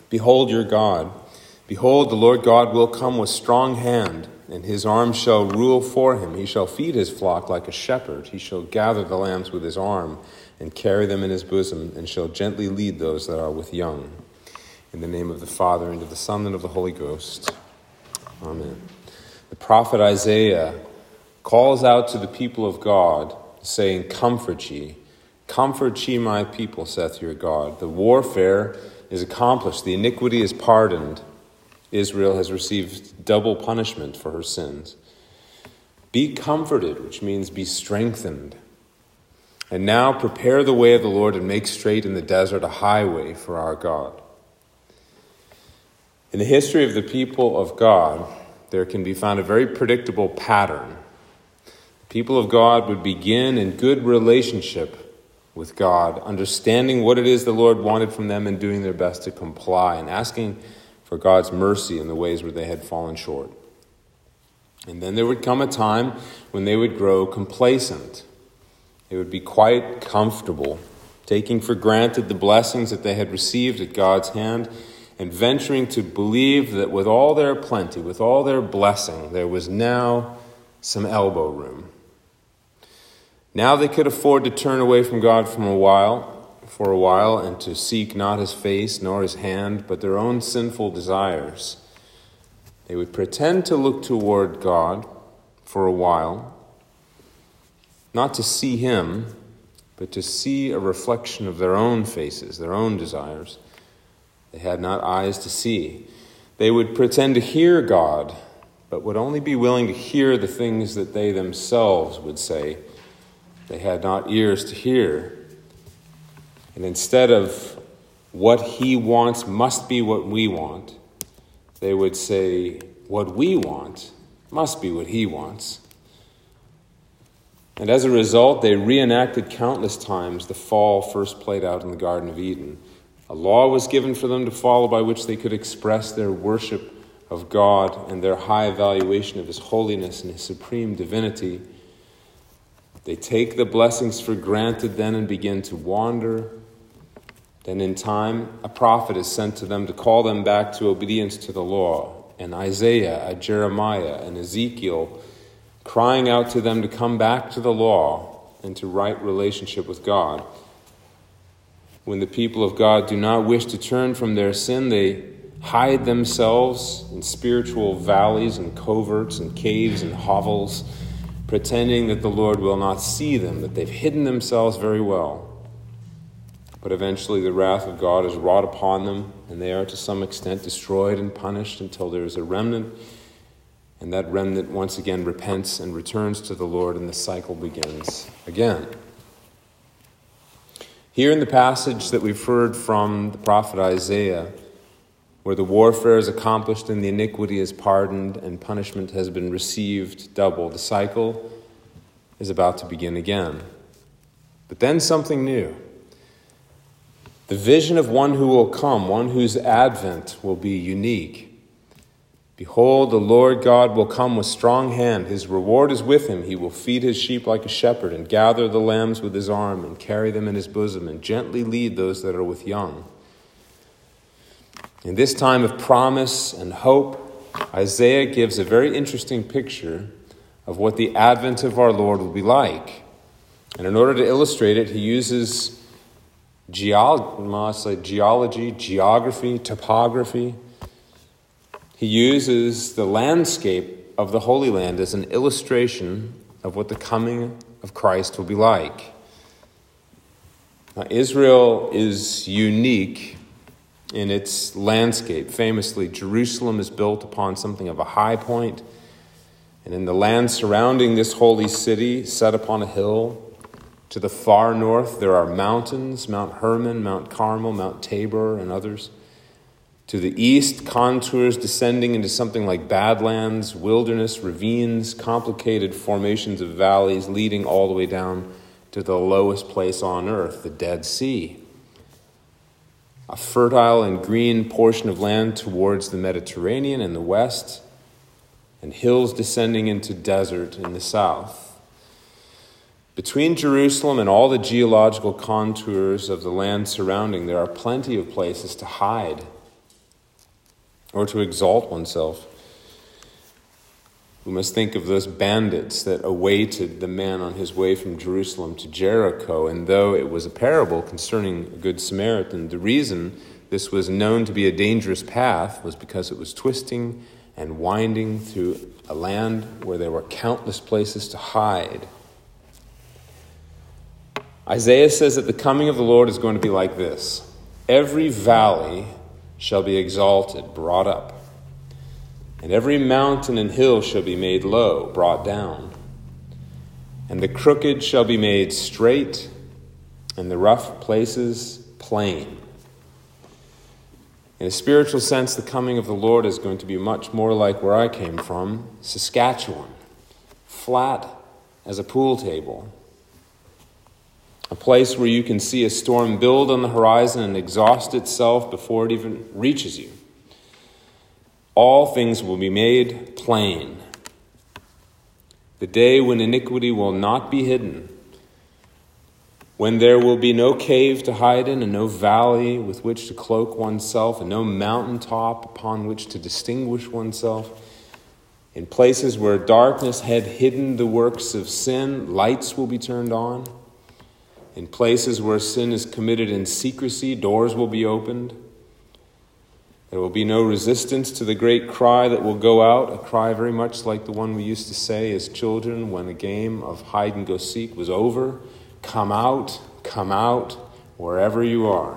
Behold your God. Behold, the Lord God will come with strong hand, and his arm shall rule for him. He shall feed his flock like a shepherd. He shall gather the lambs with his arm and carry them in his bosom, and shall gently lead those that are with young. In the name of the Father, and of the Son, and of the Holy Ghost. Amen. The prophet Isaiah calls out to the people of God, saying, Comfort ye, my people, saith your God. The warfare is accomplished. The iniquity is pardoned. Israel has received double punishment for her sins. Be comforted, which means be strengthened. And now prepare the way of the Lord and make straight in the desert a highway for our God. In the history of the people of God, there can be found a very predictable pattern. The people of God would begin in good relationship with God, understanding what it is the Lord wanted from them and doing their best to comply and asking for God's mercy in the ways where they had fallen short. And then there would come a time when they would grow complacent. They would be quite comfortable, taking for granted the blessings that they had received at God's hand and venturing to believe that with all their plenty, with all their blessing, there was now some elbow room. Now they could afford to turn away from God for a while, and to seek not his face nor his hand, but their own sinful desires. They would pretend to look toward God for a while, not to see him, but to see a reflection of their own faces, their own desires. They had not eyes to see. They would pretend to hear God, but would only be willing to hear the things that they themselves would say. They had not ears to hear. And instead of what he wants must be what we want, they would say what we want must be what he wants. And as a result, they reenacted countless times the fall first played out in the Garden of Eden. A law was given for them to follow by which they could express their worship of God and their high evaluation of his holiness and his supreme divinity. They take the blessings for granted then and begin to wander. Then in time, a prophet is sent to them to call them back to obedience to the law. And Isaiah, and Jeremiah, and Ezekiel crying out to them to come back to the law and to right relationship with God. When the people of God do not wish to turn from their sin, they hide themselves in spiritual valleys and coverts and caves and hovels, pretending that the Lord will not see them, that they've hidden themselves very well. But eventually the wrath of God is wrought upon them, and they are to some extent destroyed and punished until there is a remnant, and that remnant once again repents and returns to the Lord, and the cycle begins again. Here in the passage that we've heard from the prophet Isaiah, where the warfare is accomplished and the iniquity is pardoned and punishment has been received double, the cycle is about to begin again. But then something new. The vision of one who will come, one whose advent will be unique. Behold, the Lord God will come with strong hand. His reward is with him. He will feed his sheep like a shepherd and gather the lambs with his arm and carry them in his bosom and gently lead those that are with young. In this time of promise and hope, Isaiah gives a very interesting picture of what the advent of our Lord will be like. And in order to illustrate it, he uses geology, geography, topography. He uses the landscape of the Holy Land as an illustration of what the coming of Christ will be like. Now, Israel is unique in its landscape. Famously, Jerusalem is built upon something of a high point, and in the land surrounding this holy city, set upon a hill, to the far north there are mountains, Mount Hermon, Mount Carmel, Mount Tabor, and others. To the east, contours descending into something like badlands, wilderness, ravines, complicated formations of valleys leading all the way down to the lowest place on earth, the Dead Sea. A fertile and green portion of land towards the Mediterranean in the west, and hills descending into desert in the south. Between Jerusalem and all the geological contours of the land surrounding, there are plenty of places to hide or to exalt oneself. We must think of those bandits that awaited the man on his way from Jerusalem to Jericho, and though it was a parable concerning a good Samaritan, the reason this was known to be a dangerous path was because it was twisting and winding through a land where there were countless places to hide. Isaiah says that the coming of the Lord is going to be like this. Every valley shall be exalted, brought up, and every mountain and hill shall be made low, brought down. And the crooked shall be made straight, and the rough places plain. In a spiritual sense, the coming of the Lord is going to be much more like where I came from, Saskatchewan, flat as a pool table. A place where you can see a storm build on the horizon and exhaust itself before it even reaches you. All things will be made plain. The day when iniquity will not be hidden, when there will be no cave to hide in and no valley with which to cloak oneself and no mountaintop upon which to distinguish oneself. In places where darkness had hidden the works of sin, lights will be turned on. In places where sin is committed in secrecy, doors will be opened. There will be no resistance to the great cry that will go out, a cry very much like the one we used to say as children when a game of hide-and-go-seek was over. Come out, wherever you are.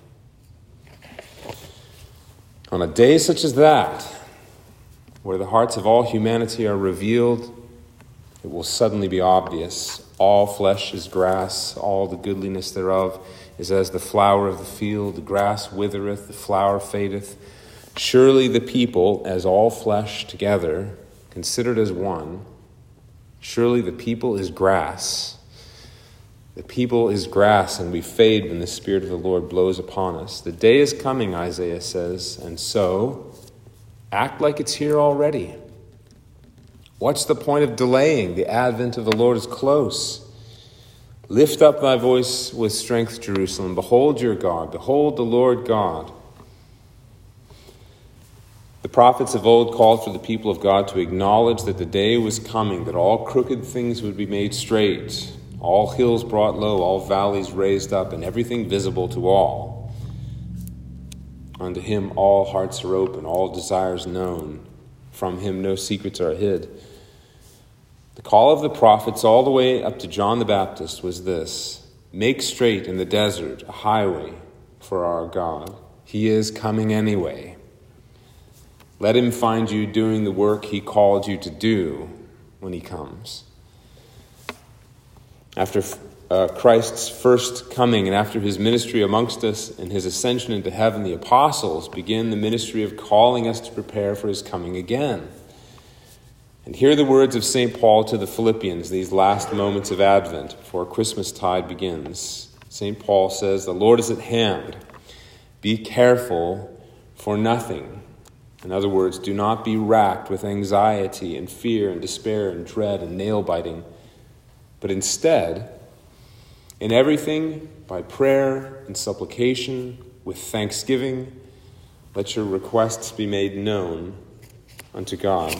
On a day such as that, where the hearts of all humanity are revealed, it will suddenly be obvious. All flesh is grass, all the goodliness thereof is as the flower of the field. The grass withereth, the flower fadeth. Surely the people, as all flesh together, considered as one, surely the people is grass. The people is grass, and we fade when the Spirit of the Lord blows upon us. The day is coming, Isaiah says, and so act like it's here already. What's the point of delaying? The advent of the Lord is close. Lift up thy voice with strength, Jerusalem. Behold your God. Behold the Lord God. The prophets of old called for the people of God to acknowledge that the day was coming, that all crooked things would be made straight, all hills brought low, all valleys raised up, and everything visible to all. Unto him all hearts are open, all desires known. From him no secrets are hid. The call of the prophets all the way up to John the Baptist was this: make straight in the desert a highway for our God. He is coming anyway. Let him find you doing the work he called you to do when he comes. After Christ's first coming and after his ministry amongst us and his ascension into heaven, the apostles begin the ministry of calling us to prepare for his coming again. And hear the words of St. Paul to the Philippians, these last moments of Advent before Christmastide begins. St. Paul says, the Lord is at hand. Be careful for nothing. In other words, do not be racked with anxiety and fear and despair and dread and nail-biting. But instead, in everything, by prayer and supplication, with thanksgiving, let your requests be made known unto God.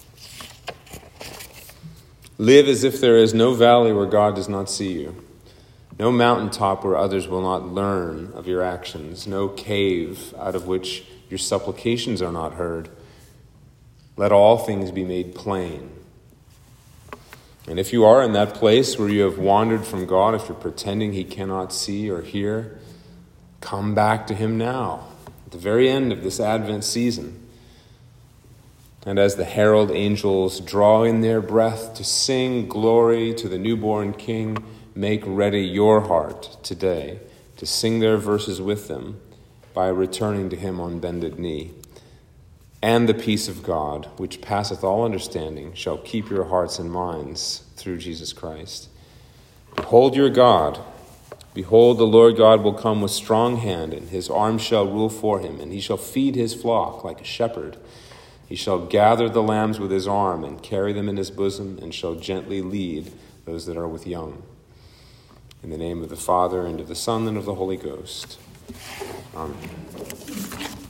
Live as if there is no valley where God does not see you, no mountaintop where others will not learn of your actions, no cave out of which your supplications are not heard. Let all things be made plain. And if you are in that place where you have wandered from God, if you're pretending he cannot see or hear, come back to him now, at the very end of this Advent season. And as the herald angels draw in their breath to sing glory to the newborn King, make ready your heart today to sing their verses with them by returning to him on bended knee. And the peace of God, which passeth all understanding, shall keep your hearts and minds through Jesus Christ. Behold your God. Behold, the Lord God will come with strong hand, and his arm shall rule for him, and he shall feed his flock like a shepherd. He shall gather the lambs with his arm and carry them in his bosom, and shall gently lead those that are with young. In the name of the Father, and of the Son, and of the Holy Ghost. Amen.